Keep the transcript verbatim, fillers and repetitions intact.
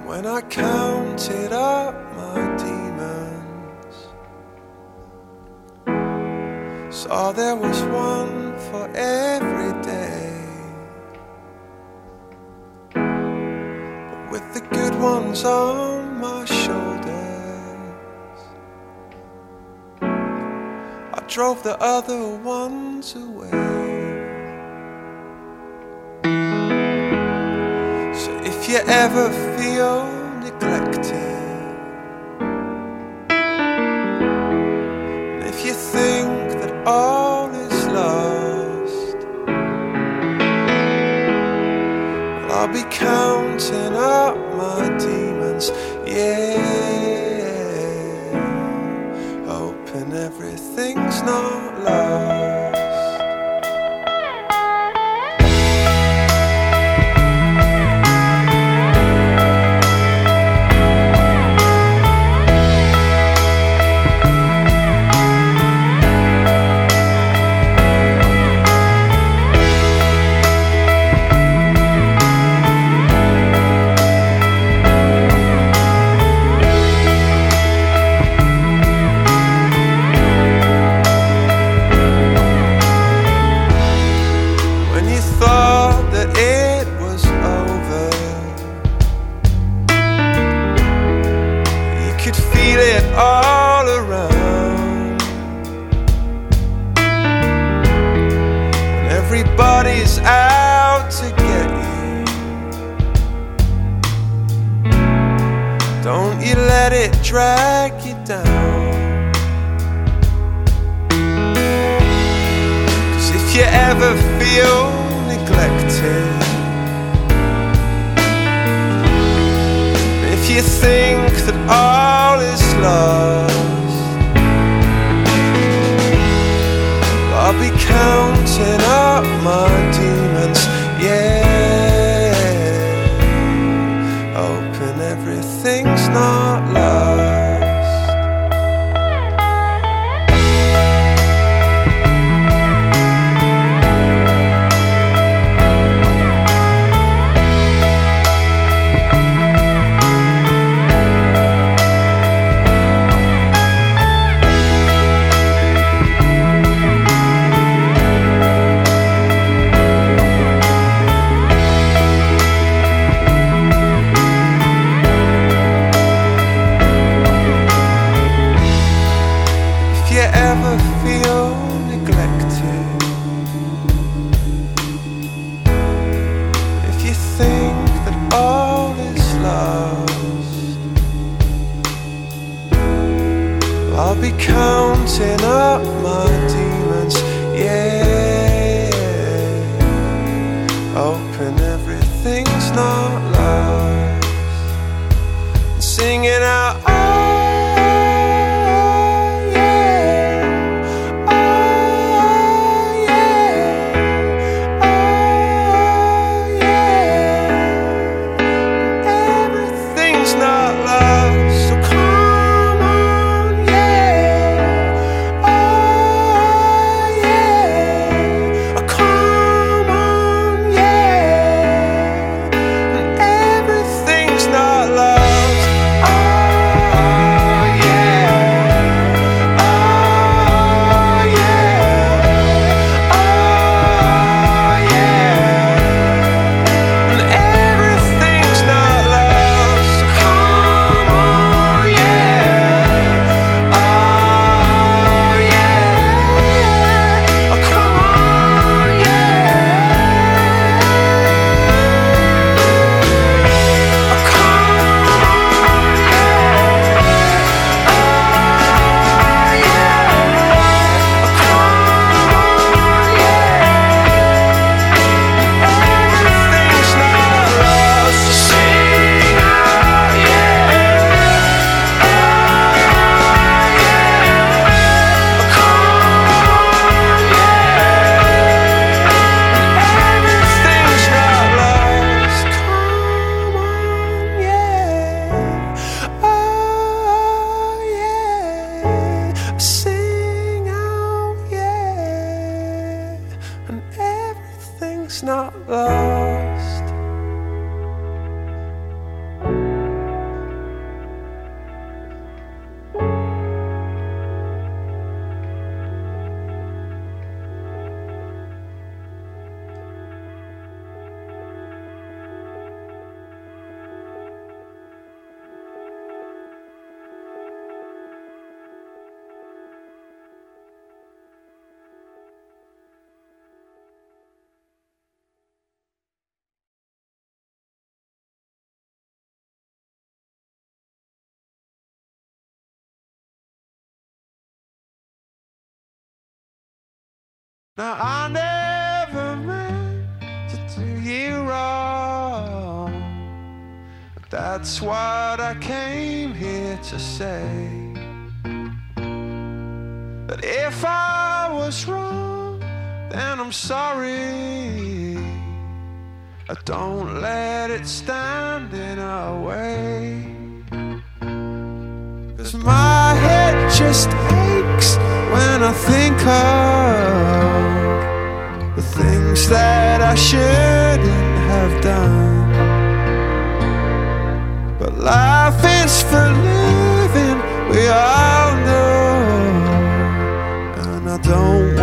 When I counted up my demons, saw there was one for every day, but with the good ones on my shoulders, I drove the other ones away. If you ever feel neglected, and if you think that all is lost, well, I'll be counting up my demons, yeah, hoping everything's not lost. Feel it all around, and everybody's out to get you. Don't you let it drag you down, 'cause if you ever feel neglected, if you think that all is lost, I'll be counting up my demons, yeah, hoping everything's not lost. If you ever feel neglected, if you think that all is lost, I'll be counting up my demons, yeah, hoping everything's not lost, and singing out, oh, not love, so come on, yeah, oh yeah, oh, come on, yeah, and everything's not lost, oh Now I never meant to do you wrong, but that's what I came here to say. But if I was wrong, then I'm sorry. Don't let it stand in our way. 'Cause my head just aches when I think of the things that I shouldn't have done. But life is for living, we all know, and I don't